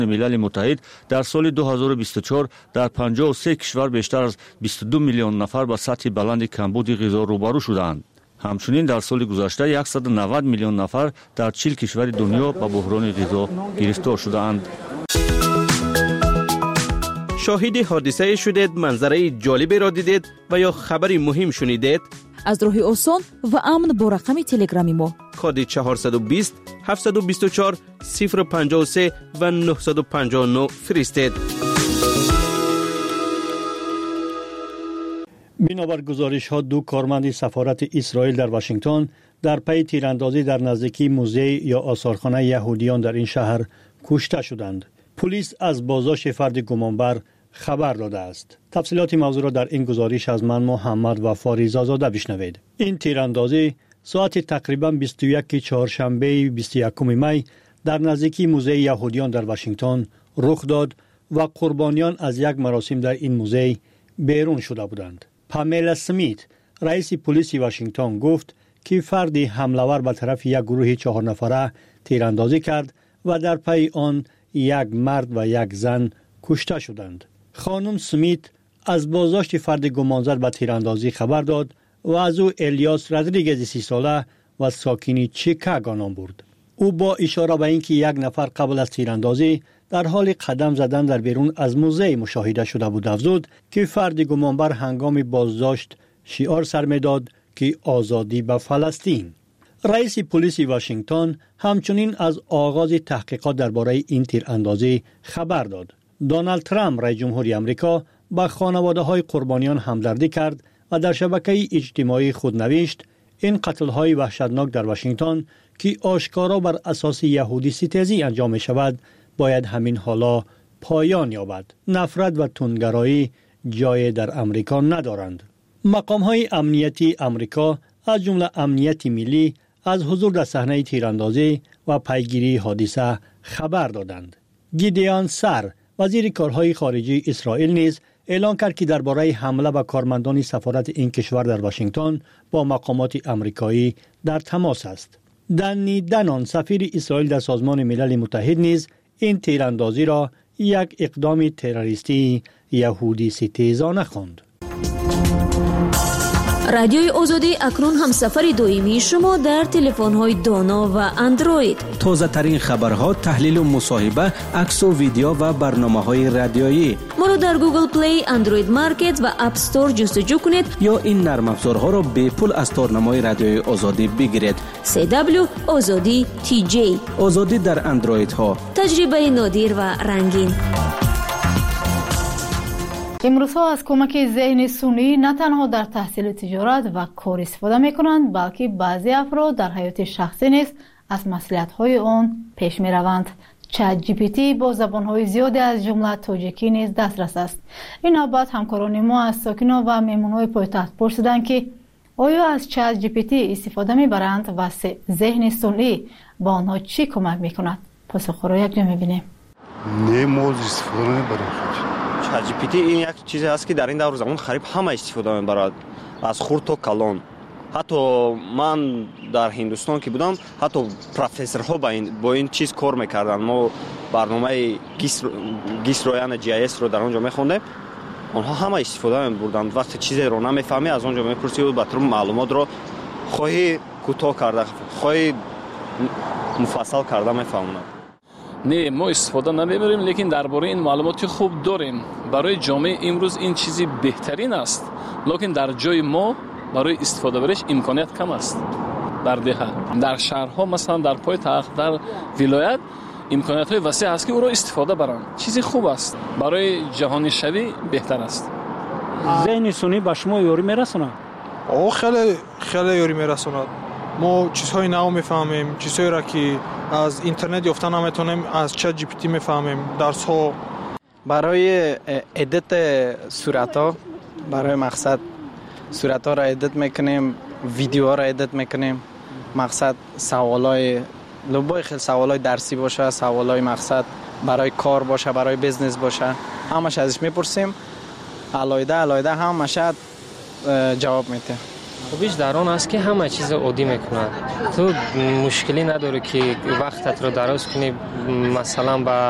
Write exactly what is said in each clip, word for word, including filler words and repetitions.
ملل متحد در سال دو هزار و بیست و چهار در پنجاه و سه کشور بیشتر از بیست و دو میلیون نفر با سطح بلند کمبود غذا روبرو شدند. همچنین در سال گذشته صد و نود میلیون نفر در چهل کشور دنیا با بحران غذا گرفتار شدند. شاهد حادثه شدید، منظره جالبی را دیدید و یا خبری مهم شنیدید؟ از راه آسان و امن با رقم تلگرامی ما کد چهارصد و بیست هفتصد و بیست و چهار صفر پنجاه و سه و نهصد و پنجاه و نه فرستید. بنابر گزارش ها دو کارمند سفارت اسرائیل در واشنگتن در پی تیراندازی در نزدیکی موزه یا آثارخانه یهودیان در این شهر کشته شدند. پلیس از بازداشت فرد گمانبر خبر داده است. تفصیلات موضوع را در این گزارش از من محمد و فاریزا زاده بشنوید. این تیراندازی ساعت تقریباً بیست و یک چهارشنبه بیست و یکم می در نزدیکی موزه یهودیان در واشنگتن رخ داد و قربانیان از یک مراسم در این موزه بیرون شده بودند. پامیلا سمیت، رئیس پلیس واشنگتن گفت که فردی حمله‌ور به طرف یک گروه چهار نفره تیراندازی کرد و در پی آن یک مرد و یک زن کشته شدند. خانم سمیت از بازداشت فرد گمانزد به تیراندازی خبر داد و از او الیاس رودریگز سی ساله و ساکن چیکاگو نام برد. او با اشاره به اینکه یک نفر قبل از تیراندازی در حال قدم زدن در بیرون از موزه مشاهده شده بود افزود که فرد گمانبر هنگام بازداشت شعار سر می‌داد که آزادی به فلسطین. رئیس پلیس واشنگتن همچنین از آغاز تحقیقات درباره این تیراندازی خبر داد. دونالد ترامپ رئیس جمهوری آمریکا با خانواده‌های قربانیان همدردی کرد و در شبکه اجتماعی خود نوشت این قتل‌های وحشتناک در واشنگتن که آشکارا بر اساس یهودی ستیزی انجام می‌شود باید همین حالا پایان یابد. نفرت و تندگرایی جای در امریکا ندارند. مقام‌های امنیتی امریکا از جمله امنیت ملی از حضور در صحنه تیراندازی و پیگیری حادثه خبر دادند. گیدیان سر، وزیر کارهای خارجی اسرائیل نیز اعلام کرد که درباره حمله به کارمندان سفارت این کشور در واشنگتن با مقامات امریکایی در تماس است. دنی دنان، سفیر اسرائیل در سازمان ملل متحد نیز این تیراندازی را یک اقدام تروریستی یهودی ستیزانه خواند. رادیوی آزادی اکنون هم سفر دائمی شما در تلفن‌های دانا و اندروید. تازه ترین خبرها، تحلیل و مصاحبه، عکس و ویدیو و برنامه‌های رادیویی. ما رو در گوگل پلی، اندروید مارکت و اپ استور جستجو کنید یا این نرم افزارها را به پول از تارنمای رادیوی آزادی بگیرید. سی دبلیو آزادی تی جی. آزادی در اندروید ها. تجربه نادر و رنگین. امروزها از کمک ذهن سونی نه تنها در تحصیل تجارت و کار استفاده می کنند بلکه بعضی افراد در حیات شخصی نیز از مصلحت‌های آن پیش می روند. چت جی پی تی با زبان‌های زیادی از جمله تاجیکی نیز دسترس است. این نوبت همکاران ما از ساکنان و مهمان‌های پایتخت پرسیدند که آیا از چت جی پی تی استفاده می‌برند و ذهن سونی با آنها چی کمک می‌کند؟ پاسخ را یک جا می‌بینیم. نه ما استفاده نمی‌بریم. چت جی پی تی این یک چیزی است که در این دور زمان قریب همه استفاده می‌برند، از خرد تا کلان. حتی من در هندوستان که بودم حتی پروفسورها با این با این چیز کار می‌کردن. ما برنامه گیس گیس رویان جی آی اس رو در اونجا می‌خوندیم. آنها همه استفاده می‌بردند. وقتی چیزی رو نمی‌فهمی از اونجا می‌پرسی و بعد معلومات رو خواهی کوتاه کرده خواهی مفصل کرده می‌فهمند. نه ما استفاده نمی‌بریم، لیکن درباره این معلوماتی خوب داریم. برای جامعه امروز این چیزی بهترین است، لیکن در جای ما برای استفاده برش امکانیت کم است. در دهه در شهرها مثلا در پایتخت در ولایت امکانیت‌های وسیع است که او را استفاده برند. چیزی خوب است، برای جهانی شوی بهتر است. ذهن سونی به شما یاری میرسونه؟ آه خیلی خیلی یاری میرسونه. ما چیزهای نو میفهمیم، چیزهایی را که از اینترنت یافته نمیتونیم از چت جی پی تی میفهمیم. درس ها برای ادیت صورت ها، برای مقصد صورت ها را ادیت میکنیم، ویدیو ها را ادیت میکنیم. مقصد سوالای لبای خیلی سوالای درسی باشه، سوالای مقصد برای کار باشه، برای بیزنس باشه، همش ازش میپرسیم. علایده علایده همش جواب میده. خوبیش در آن است که همه چیز عادی میکنه. تو مشکلی نداره که وقتت رو دراز کنی، مثلا با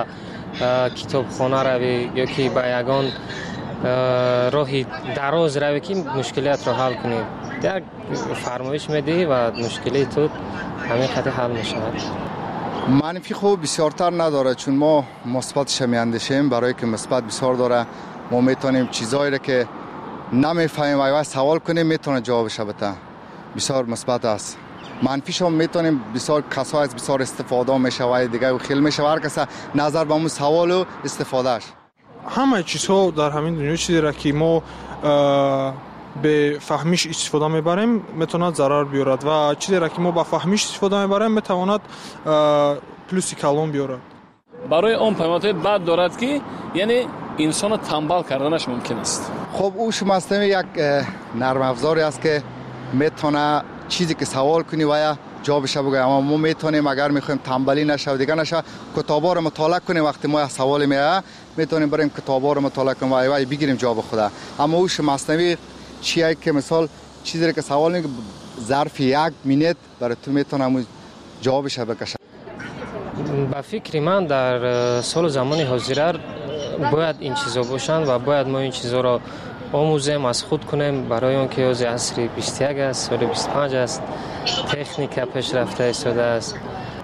کتابخانه روی یا که به یگان راهی دراز روی که مشکلات رو حل کنی. یک فرمایش میدی و مشکلی تو همین خطی حل میشود. منفی خوب بسیارتر نداره چون ما مثبتش میاندیشیم. برای که مثبت بسیار داره ما میتونیم چیزایی رو که نمیفهمیم اگه سوال کنیم میتونه جوابش بده. بسیار مثبت است. منفیش هم میتونیم بسیار کسای از بسیار استفاده میشه و دیگه خیلی میشه هر کس نظر به اون سوال و استفادهش. همه چیزها در همین دنیا چیزی را که ما به فهمیش استفاده میبریم میتواند ضرر بیارد و چیزی را که ما به فهمیش استفاده میبریم میتواند پلوسی کلان بیارد. برای اون پیامدهای بد دارد که یعنی انسان تنبل کردنش ممکن است. خب او شما هستیم یک نرم افزاری است که میتونه چیزی که سوال کنی و جوابش بگه. اما ما میتونیم اگر میخوایم تنبلی نشه و دیگه نشه کتابا رو مطالعه کنیم. وقتی ما سوال میاد میتونیم بریم کتابا رو مطالعه کنیم و بگیریم جواب خدا. اما او شما مصنوی چیه که مثال چیزی که سوال میگه ظرف یک منت برای تو میتونم جوابش بکشه. با فکر من در سال زمان حاضر باید این چیزا باشند و باید ما این چیزا رو آموزیم از خود کنیم برای اون که از عصر بیست و یک است، سال بیست و پنج است، تکنیک پیشرفته ایستاده است.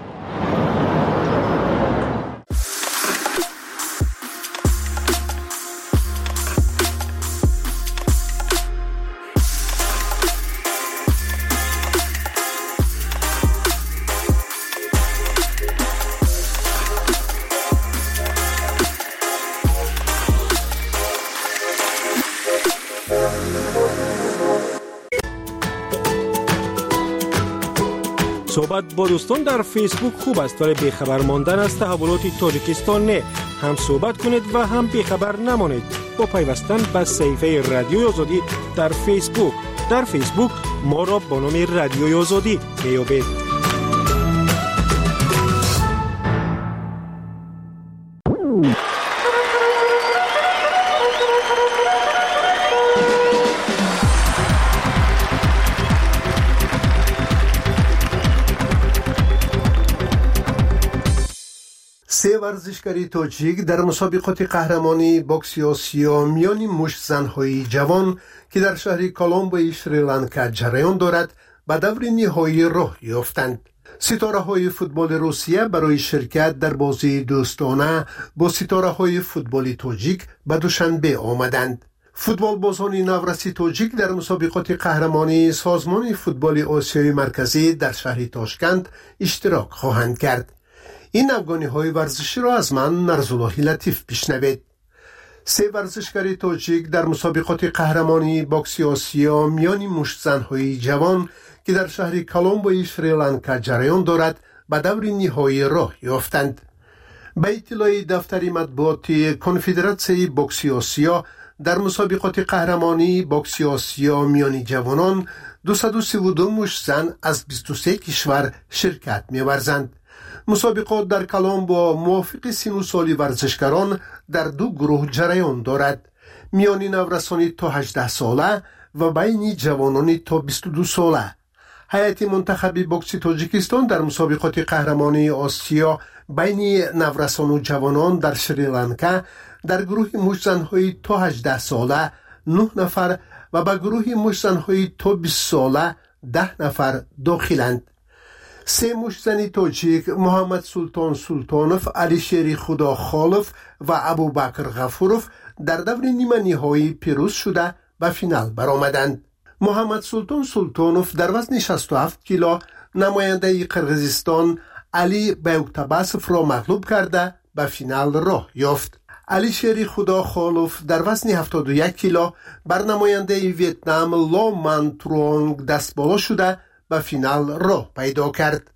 صحبت با دوستان در فیسبوک خوب است ولی بیخبر ماندن از تحولات تاجیکستان نه. هم صحبت کنید و هم بیخبر نمانید با پیوستن به صفحه رادیوی آزادی در فیسبوک. در فیسبوک ما را با نام رادیوی آزادی میابید. سه ورزشکاری تاجیک در مسابقات قهرمانی بوکس آسیا میان مشت زن‌های جوان که در شهر کولومبو شریلانکا جریان دارد به دور نهایی راه یافتند. ستاره‌های فوتبال روسیه برای شرکت در بازی دوستانه با ستاره‌های فوتبال تاجیک به دوشنبه آمدند. فوتبال بازان نورسی تاجیک در مسابقات قهرمانی سازمان فوتبال آسیای مرکزی در شهر تاشکند اشتراک خواهند کرد. این افغانی‌های ورزشی را از من نرزالله لطیف بشنوید. سه ورزشکار تاجیک در مسابقات قهرمانی بوکس آسیا میان مشت زن‌های جوان که در شهر کولومبو شریلانکا جریان دارد به دور نهایی راه یافتند. به اطلاع دفتر مطبوعاتی کنفدراسیون بوکس آسیا در مسابقات قهرمانی بوکس آسیا میان جوانان دویست و سی و دو مشت زن از بیست و سه کشور شرکت می‌ورزند. مسابقات در کولومبو موافق سن و سال ورزشکاران در دو گروه جریان دارد. میان نورسانی تا هجده ساله و بین جوانان تا بیست و دو ساله. هیئت منتخب بوکس تاجیکستان در مسابقات قهرمانی آسیا بین نورسان و جوانان در شریلانکا در گروه مشت زن‌های تا هجده ساله نه نفر و به گروه مشت زن‌های تا بیست ساله ده نفر داخلند. سه مشت زن تاجیک محمد سلطان سلطانوف، علی شیر خدا خالف و ابوبکر غفوروف در دور نیمه نهایی پیروز شده به فینال برآمدند. محمد سلطان سلطانوف در وزن شصت و هفت کیلو نماینده قرقیزستان علی بیوکتباسف را مغلوب کرده به فینال راه یافت. علی شیر خدا خالف در وزن هفتاد و یک کیلو بر نماینده ویتنام لو من ترونگ دست بالا شده به فینال راه پیدا کرد.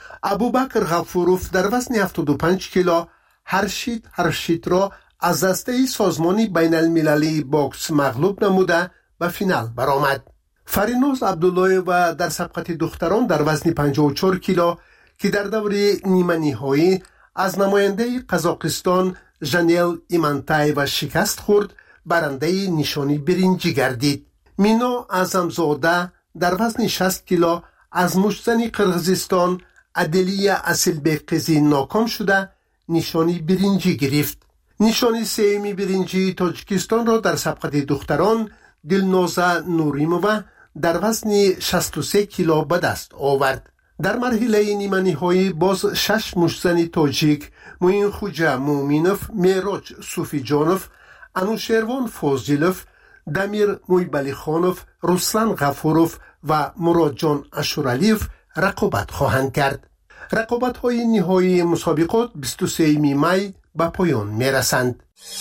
ابوبکر غفوروف در وزن هفتاد و پنج کیلو هرشید هرشید را از دسته سازمانی بین المللی بوکس مغلوب نموده به فینال برآمد. فریناز عبدالله و در سبقت دختران در وزن پنجاه و چهار کیلو که در دور نیمه نهایی از نماینده قزاقستان ژانیل ایمانتای و شکست خورد برنده نشانی برنجی گردید. مینا اعظمزاده در وزن شصت کیلو از مشت زن قرقیزستان عدلیه اصیلبکزی ناکام شده نشانی برنجی گرفت. نشانی سوم برنجی تاجیکستان را در سبقت دختران دلنازه نوریمووا در وزن شصت و سه کیلو به دست آورد. در مرحله نیمه نهایی باز شش مشتزن تاجیک موین خوجا مومینوف، میراج صوفی جانوف، انوشیروان فوزیلوف، دمیر مویبلی خانوف، رسلان غفوروف و مراد جان اشورالیف رقابت خواهند کرد. رقابت های نهایی مسابقات بیست و سوم می به پایان می رسند.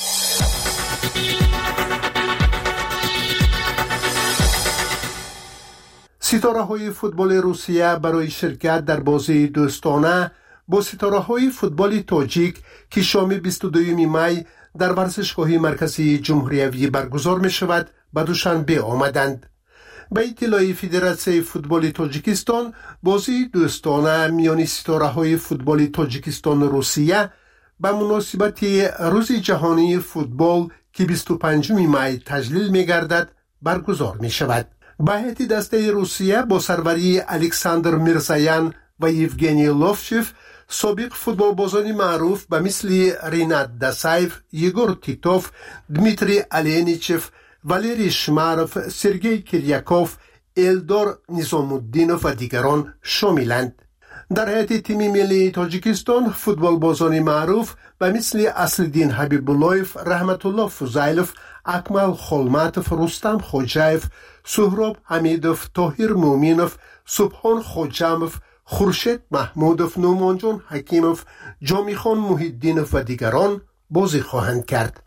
ستاره های فوتبال روسیه برای شرکت در بازی دوستانه با ستاره های فوتبال تاجیک که شام بیست و دوم می در ورزشگاه مرکزی جمهوری برگزار می شود به دوشنبه آمدند. به اطلاع فدراسیون فوتبال تاجیکستان، بازی دوستانه میان ستاره های فوتبال تاجیکستان و روسیه به مناسبت روز جهانی فوتبال که بیست و پنجم می تجلیل می گردد برگزار می شود. به هیئت دسته روسیه با سروری الکساندر میرزایان و یوگنی لوفچف، سابق فوتبال بازان معروف به مثل رینات داسایف، یگور تیتوف، دمیتری الینیچف، والری شماروف، سرگئی کریاکوف، الدار نظام الدینوف و دیگران شاملند. در هیئت تیم ملی تاجیکستان فوتبال بازان معروف به مثل اصلدین حبیباللهیف، رحمت الله فوزایلوف، اکمل خولماتوف، رستم خوجایف، سهراب حمیدوف، طاهر مومینوف، سبحان خوجاموف، خورشید محمودوف، نومانجان حکیموف، جامیخان محیدینوف و دیگران بازی خواهند کرد.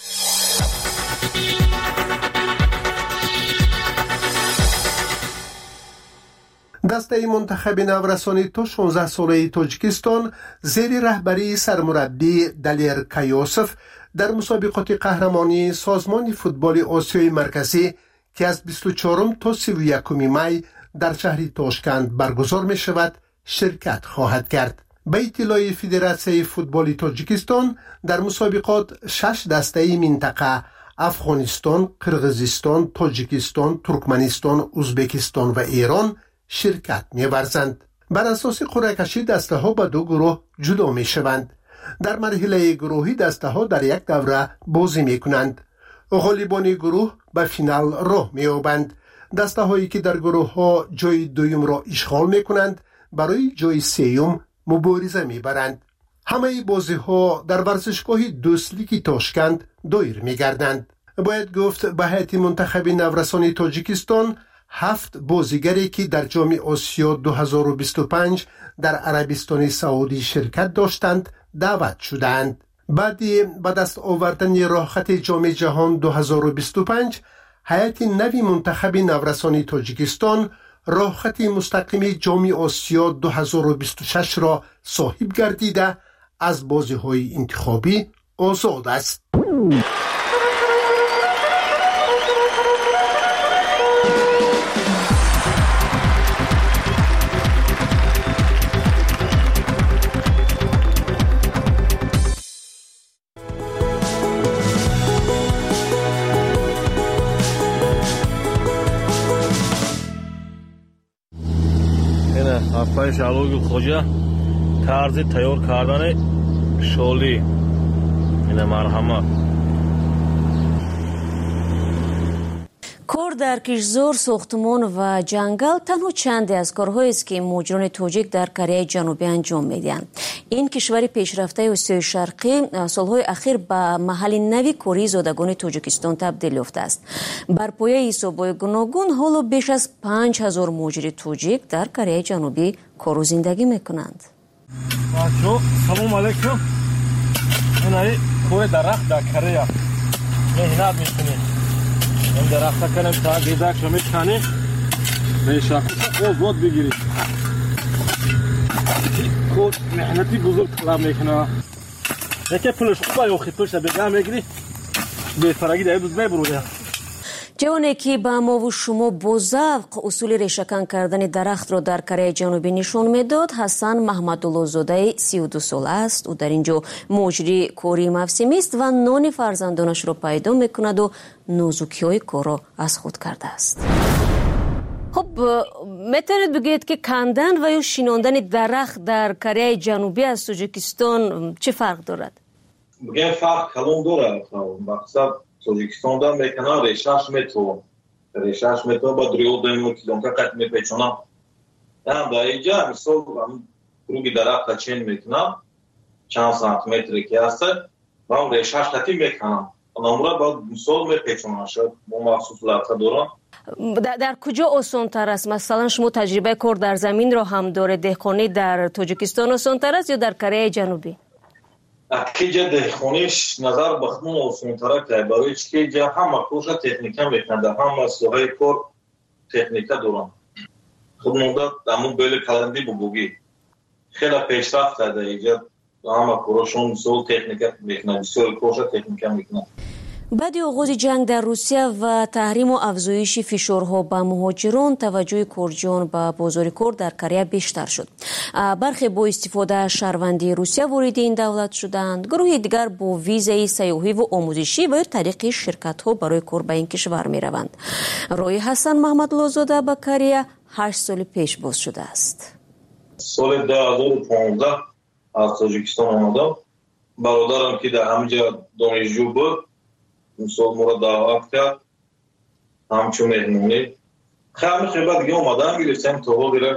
دسته منتخب نورسانی تا شانزده ساله تاجیکستان زیر رهبری سرمربی دلیر کایوسف در مسابقات قهرمانی سازمان فوتبال آسیای مرکزی که از بیست و چهارم تا سی و یکم می در شهر تاشکند برگزار می شود شرکت خواهد کرد. به اطلاع فدراسیون فوتبال تاجیکستان در مسابقات شش دسته منطقه افغانستان، قرغیزستان، تاجیکستان، ترکمنستان، ازبکستان و ایران شرکت می ورزند. بر اساس قرعه کشی دسته ها به دو گروه جدا می شوند. در مرحله گروهی دسته ها در یک دوره بازی می کنند. غالبان گروه به فینال راه می یابند. دسته هایی که در گروه ها جای دویم را اشغال می کنند برای جای سیوم مبارزه می برند. همه بازی ها در ورزشگاه دوستلیکی تاشکند دایر می گردند. باید گفت به هیئت منتخب نورسان تاجیکستان هفت بازیگری که در جام آسیا دو هزار و بیست و پنج در عربستان سعودی شرکت داشتند دعوت شدند. بعدی به دست آوردن راهخط جام جهان دو هزار و بیست و پنج، هیئت نوی منتخب نورسان تاجیکستان راهخط مستقیم جام آسیا دو هزار و بیست و شش را صاحب گردیده از بازی‌های انتخابی آزاد است. افای شالوی خوجا طرز تیار کردن شالی این مرحمت. کار در کشزار، ساختمان و جنگل تنها چندی از کارهایی است که مهاجران تاجیک در کره جنوبی انجام میدهند. این کشور پیشرفته آسیای شرقی سالهای اخیر به محل نوی کاری زادگان تاجیکستان تبدیل یافته است. بر پایه حساب‌های گوناگون حالا بیش از پنج هزار مهاجر تاجیک در کره جنوبی کار و زندگی میکنند. بچه‌ها سلام علیکم. این کوه درخت در کره مهنت میکنیم. این درخت کنیم تا گیدک رو میکنیم میشاکوش او بود بگیریم. خود مهنتی بزرگ طلب میکنه. یکی پولش خوبه یا خیلی پولش بگم میگیری بیفرگی در روز ببروده. جوانی که با ما و شما با ذوق اصول ریشه‌کن کردن درخت را در کره جنوبی نشان میداد حسن محمدالله زاده سی و دو سال است. او در اینجا مجری کاری موسمی است و نان فرزندانش را پیدا میکند و نازکی‌های کار را از خود کرده است. خب خب میتونید بگید که کندن و یا شیناندن درخت در کره جنوبی از تاجیکستان چه فرق دارد؟ بگیم فرق کلون دارد. مقصد تاجیکستان دارم میکنن ریشش متر ریشش متر با دریو دیم کیلومتر قط میپیچونم. هم در اینجا مثال هم روی درخت چین میکنم چند سانتی متری که هست و هم ریشش قطی میکنم. نمورا با مثال میپیچونم شد با مخصوص لطه دارم. در, در کجا آسان‌تر است؟ مثلا شما تجربه کار در زمین را هم داره، دهقانی در تاجیکستان آسان‌تر است یا در کره جنوبی؟ اکیجا دهقانیش نظر بخمون آسان‌تره که برای چی که همه کارش تکنیکا میکنه، همه سوهای کار تکنیکا دارن. خود مونده همون بیل کلندی بگوگی خیلی پیشرفت کرده اینجا همه کارشون مثل تکنیکا میکنه، بسیار کارش تکنیکا میکنه. بعد آغاز جنگ در روسیه و تحریم و افزایش فشارها به مهاجران، توجه کردجان به بازار کار در کره بیشتر شد. برخی با استفاده از شهروندی روسیه وارد این دولت شدند، گروه دیگر با ویزای سیاحی و آموزشی و طریق شرکت‌ها برای کار به این کشور می‌روند. روی حسن محمد لازاده به کره هشت سال پیش باز شده است. سال دو هزار و پانزده از تاجیکستان آمدم. برادرم که در همینجا دانشجو بود مثال مرا دعوت کرد همچون مهمونی خیلی خیلی دیگه اومدن گرفتیم تا ها دیره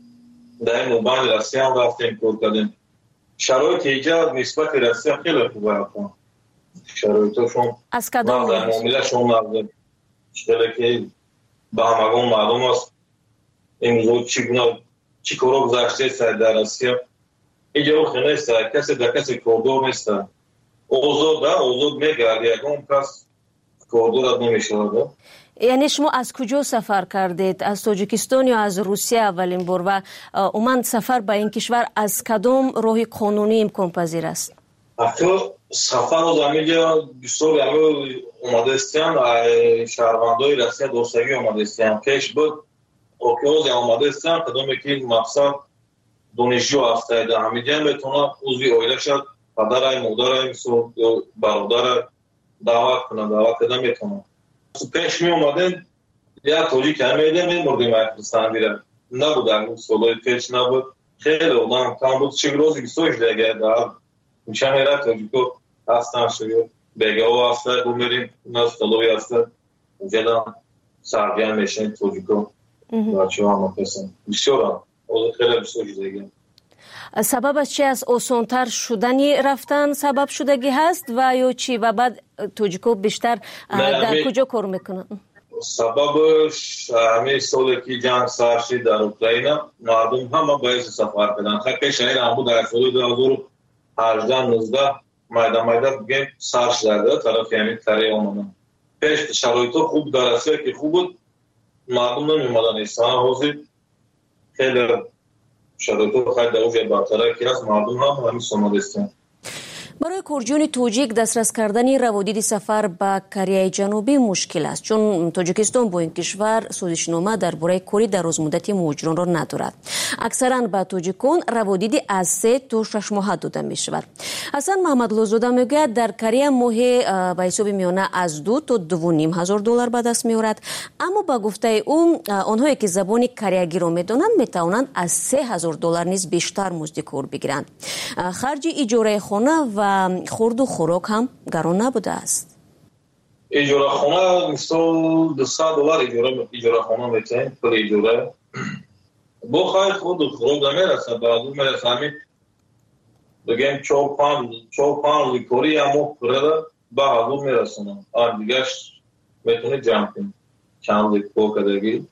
در این موبایل رسی هم رفتیم کار کردیم. شرایط ایجاد نسبت رسی هم خیلی خوبه رفتم. شرایطشون از کدام نظر معاملهشون نظر خیلی که به همگان معلوم است امروز چی چی کارا گذاشته سر در رسی اینجا رو خیلی نیست، کسی در کسی کردور نیست. اوزاد ده اوزاد میگرد یکم کس کردورت نمیشه. یعنی شما از کجا سفر کردید؟ از تاجیکستان یا از روسیه اولین بار و اومد سفر به این کشور از کدام راه قانونی امکان پذیر است؟ اخیر سفر از همینجا بسیار همه اومده استیم شهروندای رسیه دوستگی اومده استیم پیش بود اوکیوز اومده استیم کدامی که مقصد دانشجو هسته ده همینجا میتونه عضوی اویله شد پدر مادر سو برادر دعوت کنه دعوت کردن میتونه پیش می اومدن یا تاجیک همیده میمردیم افغانستان دیره نبود اون سالای پیش نبود خیلی اونم کم بود چه روزی بیستوش دیگه در میشه میره تاجیکو هستن شده بگه ها هسته بمیریم نست تلوی هسته اونجا سرگیان میشن تاجیکو بچه ها هم پسن بسیار هم خیلی بسیار دیگه. سبب از چی از آسانتر شدنی رفتن سبب شدگی هست و یا چی و بعد تاجیکو بیشتر در کجا کار میکنن؟ سببش همه سالی که جنگ سر شد در اوکراین مردم هم باعث سفر کردن. خیلی شهر هم بود در سال دو هزار و هجده نوزده میدان میدان بگیم سر شده طرف یعنی کره آمدن. پیش شرایط خوب در رسیه که خوب بود مردم نمیمدن ایستان حوزی خیلی شرایط خیلی در اوجه برطره که از مردم هم همین سماد استن. برای کردجان تاجیک دسترس کردن روادید سفر به کره جنوبی مشکل است چون تاجیکستان با این کشور سازشنامه درباره کاری دراز مدتی مهاجران را ندارد. اکثرا به تاجیکان روادیدی از سه تا شش ماه داده می شود. حسن محمد لازاده میگوید در کره ماه به حساب میانه از دو تا دو و نیم هزار دلار به دست میآورد، اما با گفته او آنهایی که زبان کره‌ای را میدانند میتوانند از سه هزار دلار نیز بیشتر مزد کار بگیرند. خرج اجاره خانه و خورد و خوراک هم گران نبوده است. اجاره خانه مثل دویست دلار اجاره اجاره خانه میتونید پر اجاره با خواهی خورد و خوراک نمیرسه بعد میرسه همین بگیم چهار پنج چهار پنج کاری همو کرده به هزار میرسونم آن دیگهش میتونید جمع کنید چند کار کردگی.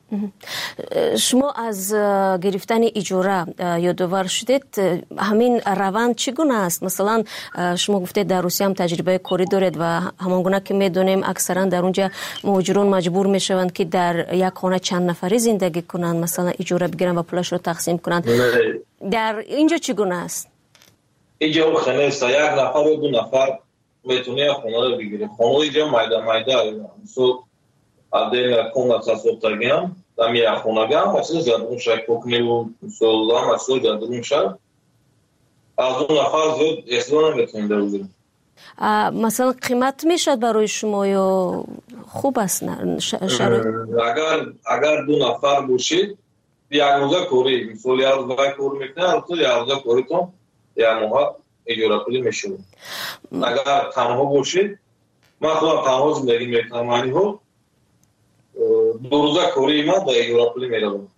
شما از گرفتن اجاره یادآور شدید، همین روند چگونه است؟ مثلا شما گفتید در روسیه هم تجربه کاری دارید و همانگونه که میدونیم اکثرا در اونجا مهاجران مجبور میشوند که در یک خانه چند نفری زندگی کنند، مثلا اجاره بگیرن و پولش رو تقسیم کنند. در اینجا چگونه است؟ اینجا خانه است یک نفر و دو نفر میتونه خانه رو بگیره. خانه اینجا میده میده مثلا отдельная комната с отогревом, там я хонагам, а все задумша кухню, солдам, а все задумша. А зона фазы, если он метнет даже. مثلا قیمت میشد برای شما یا خوب است شرایط؟ اگر اگر دو نفر باشید یک روزه کوری مثلا یک روزه کور میکنه تو یک روزه کوریتون یک ماه اجاره پولی میشه. اگر تنها باشید من خودم تنها زندگی میکنم معنی ها دو روزه کوری من با اجاره پولی میروم.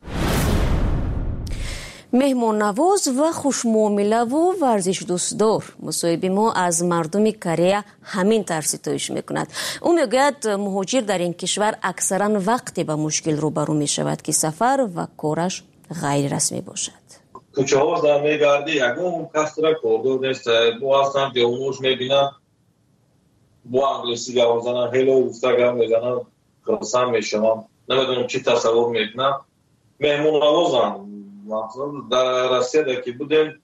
مهمان نواز و خوشمعامله و ورزش دوستدار مصاحبه ما از مردم کره همین طرز ستایش میکند. او میگوید مهاجر در این کشور اکثرا وقتی به مشکل روبرو میشود که سفر و کارش غیر رسمی باشد. کوچه‌ها در میگردی یگون کس را کوردو نیست بو هستم جوانوش میبینم بو انگلیسی گپ میزنن هلو گفته گپ میزنن خرسم میشم نمیدونم چی تصور میکنم. مهمون نوازم در روسیه در که بودیم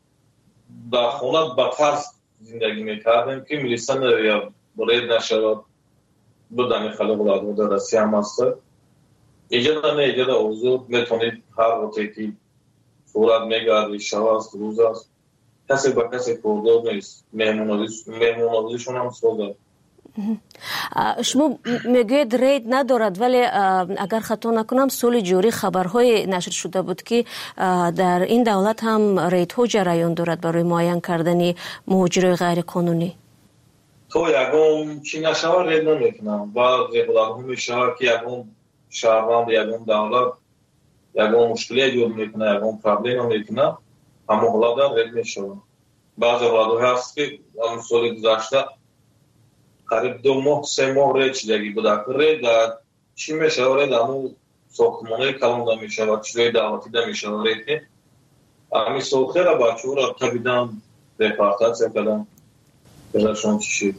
در خونه به طرز زندگی میکردیم که میلیسن یا برید نشد بودم این خلق العاده در روسیه هم هست. اینجا در نه اینجا در اوضاع میتونید هر وقتی که صورت میگردی شب است روز است کسی با کسی کوردو نیست. مهمونازیشون هم سوزد. شما میگوید رید ندارد ولی اگر خطا نکنم سال جوری خبرهای نشر شده بود که در این دولت هم ریدها جریان دارد برای معاین کردن مهاجرای غیر قانونی. تو یکم چی نشود رید نمیکنم بعضی خودم میشه که یکم شهروند یکم دولت یکم مشکلی ایجاد میکنه یکم پرابلم میکنه اما حالا در رید میشه. بعضی حالات هست که هم سال گذشته قریب دو ماه سه ماه رید شدگی بوده که رید چی میشه رید همون ساختمانه کلان دا میشه و چیزای دعوتی دا میشه رید که همی سوخه را بچه ها را تبیدن دپارتاچه کدن بزرشون چی شید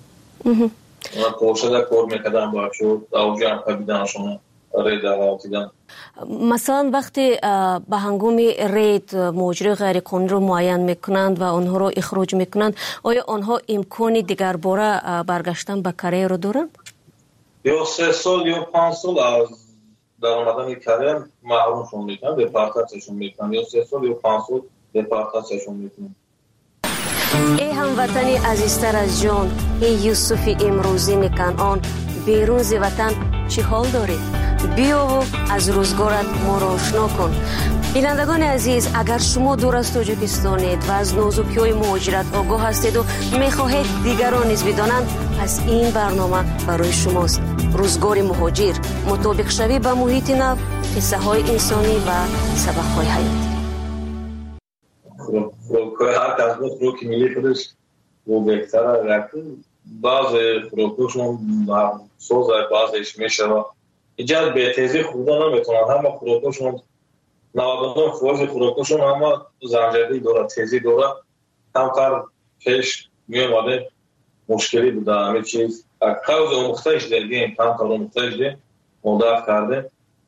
و کوشه دا کور میکدن بچه ها اوجه هم تبیدنشون رید دعوتی دن. مثلا وقتی به هنگام رید مهاجر غیر قانونی رو معاین میکنند و آنها رو اخراج میکنند آیا آنها امکان دیگر باره برگشتن به کره رو دارند؟ یا سه سال یا پنج سال از در آمدن کره محرومشون میکنند دپارتاچشون میکنند یا سه سال یا پنج سال دپارتاچشون میکنند. ای هموطنی عزیزتر از جان ای یوسف امروزی کنعان بیرون ز وطن چی حال دارید؟ بیا و از روزگارت ما را آشنا کن. بینندگان عزیز اگر شما دور از تاجیکستانید و از نازکی‌های مهاجرت آگاه هستید و میخواهید دیگران نیز بدانند پس این برنامه برای شماست. روزگار مهاجر مطابق شوی به محیط نو قصه های انسانی و سبق های حیاتی. هر کس بود فروکی میلی خودش و بهتره رکن بعض فروکوشون سوزه بعضش میشه و اینجا به تیزی خودا نمیتونن همه فروکوشون نود و نه فوز فروکوشون همه زنجیری داره تیزی داره کمتر پیش میومده مشکلی بوده همه چیز قوز مختلف دیدیم کمتر مختلف دیدیم مدافع کرده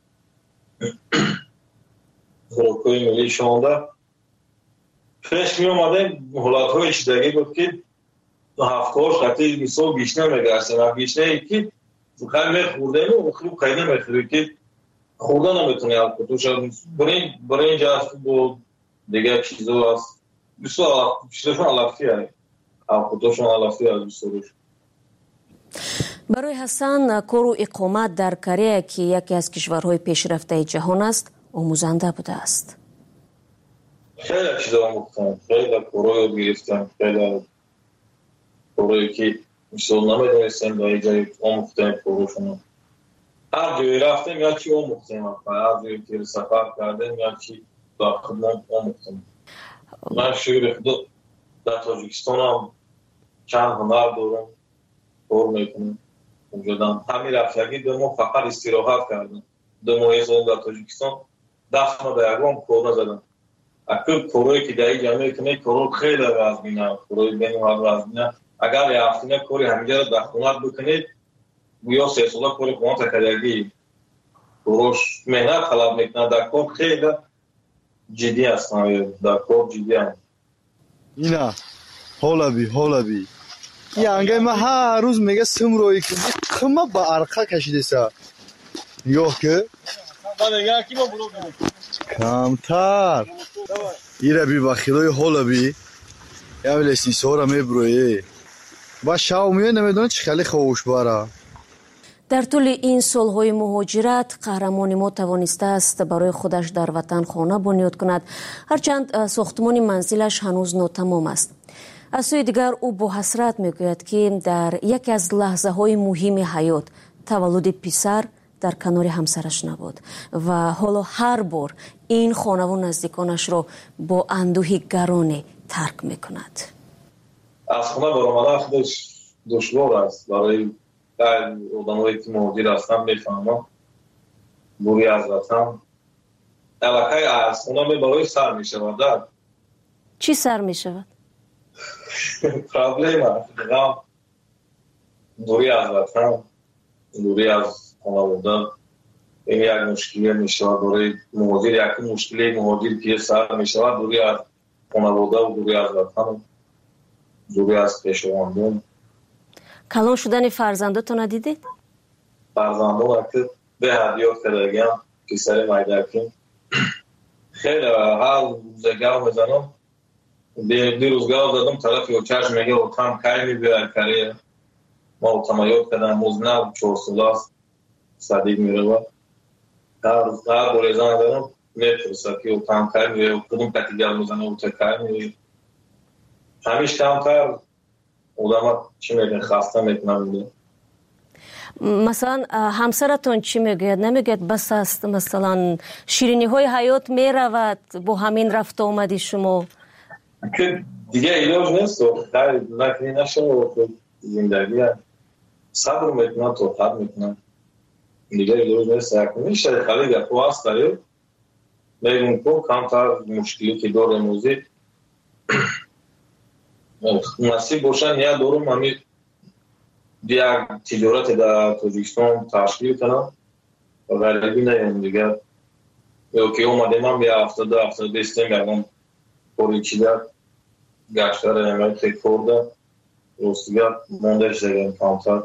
فروکوی ملی شونده پیش میومده حالات های اشتگی بود که هفته هاش خطی میسو گیشنه میگرسه و گیشنه ای که خیلی میخورده و خیلی خیلی میخوری که خورده نمیتونه حل کنه برای اینجا هست بود دیگه چیزو هست بسیار چیزشون علافی هست حل کنهشون علافی هست بسیارش. برای حسن کار و اقامت در کره که یکی از کشورهای پیشرفته جهان است آموزنده بوده است. خیلی چیزا آموختم خیلی کارهای رو گرفتم خیلی کارهایی که مثلا نمیدونستم در جای آموختم کارهاشون هر جایی رفتم یا چی آموختم هر جایی که سفر کردم یا چی در خدمت آموختم. من شعر خدا در تاجیکستان هم چند هنر دارم کار میکنم اونجا همین رفتگی دو ماه فقط استراحت کردم دو ماه ایزان در تاجیکستان دست ما در یکم کار نزدم اکل کارهایی که در این جمعه کنه کارها خیلی وزمینه کارهای بین و وزمینه اگر یه هفتینه کاری همینجا رو در خونت بکنید یا سه ساله کاری خونت کردگی کارش مهنت طلب میکنه در کار خیلی جدی هستن در کار جدی هم اینا حالا بی حالا بی یه انگه من هر روز میگه سم روی کنی خمه با عرقه کشیده سا نگاه که کمتر ایره بی بخیلای حالا بی یه ولی سیسه ها را میبروی و شاومی نمیدونه چه خیلی خوش باره. در طول این سالهای مهاجرت قهرمان ما توانسته است برای خودش در وطن خانه بنیاد کند، هرچند ساختمان منزلش هنوز ناتمام است. از سوی دیگر او با حسرت میگوید که در یکی از لحظه های مهم حیات تولد پسر در کنار همسرش نبود و حالا هر بار این خانه و نزدیکانش را با اندوه گرانی ترک میکند. از خانه برآمدن خودش دشوار است برای آدمایی که مهاجر هستند. میفهمم دوری از وطن الکی از خانه برای سر میشود. چی سر میشود؟ پرابلم است. دوری از وطن، دوری از خانواده، این یک مشکلی میشود برای مهاجر. یک مشکلی مهاجر که سر میشود دوری از خانواده و دوری از وطن، دوری از پیشواندان. کلان شدن فرزندتون دیدید؟ فرزندان که به هدیات کردگیم که سر مایدکیم خیلی هر روزگاه میزنم. دی روزگاه زدم طرفی و چشم میگه و تم کهی میبیرد کریه. ما و تمایات کردن موزنه چهار ساله است صدیق میره. هر بوریزان دارم میپرسه که و تم کهی میبیرد و کدوم کتیگر میزنه و تا کهی میبیرد. همیش کمتر آدم چی میگه خسته میکنم. مثلا همسرتون چی میگوید؟ نمیگوید بس است مثلا شیرینی های حیات میرود با همین رفت آمدی شما؟ که دیگه ایلاج نیست و خیلی نکنی نشه و زندگی صبر میکنن تو خد میکنن دیگه ایلاج نیست. میشه خیلی گفت هست داریم میگون که کمتر مشکلی که داره موزی نصیب باشن یا دارم همی یک تجارت در تاجیکستان تشکیل کنم و غریبی نیم دیگه. یا که اومدیم هم بیا هفته ده هفته بیستیم گردم پوری چیده گشتر نمید خیلی کرده روستیگر موندهش دیگه کمتر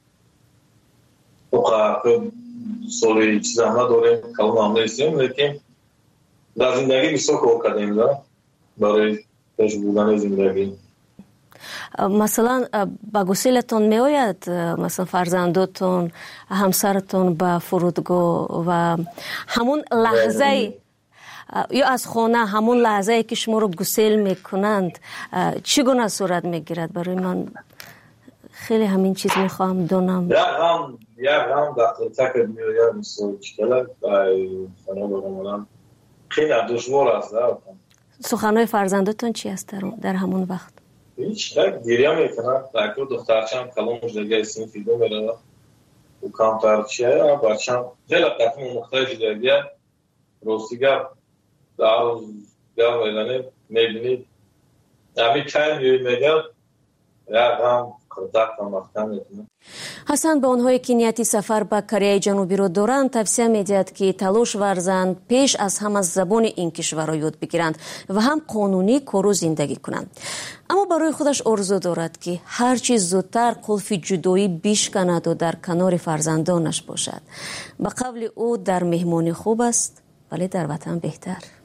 و قرقه سالی چیز همه داریم کلون همه ایستیم. لیکن در زندگی بسیار کار کردیم ده برای پیش بودن زندگی. مثلا با گسیلتون می آید مثلا فرزندتون همسرتون به فرودگاه و همون لحظه یا از خانه همون لحظه که شما رو گسیل میکنند چگونه صورت میگیرد؟ برای من خیلی همین چیز میخوام دونم. یا هم یا هم داخل تک میآید مثل چکلا خانه برامون خیلی دشوار است. سخنهای فرزندتون چی است در همون وقت؟ هیچ tak گریه میکنن. تاکو دخترچم کلام مجدگی سنفی دو میره و کمتر چیه بچم خیلی قطعی مختلف دیگه روستیگر در روزگاه میدنه میبینید همی کمی میگه یا هم خردک و مختن میکنه. حسن به آنهایی که نیتی سفر به کره جنوبی رو دارند توصیه میدهد که تلاش ورزند پیش از هم از زبان این کشور را یاد بگیرند و هم قانونی کار زندگی کنند. اما برای خودش آرزو دارد که هر چیز زودتر قلف جدایی بشکند و در کنار فرزندانش باشد. به قول او در مهمانی خوب است ولی در وطن بهتر.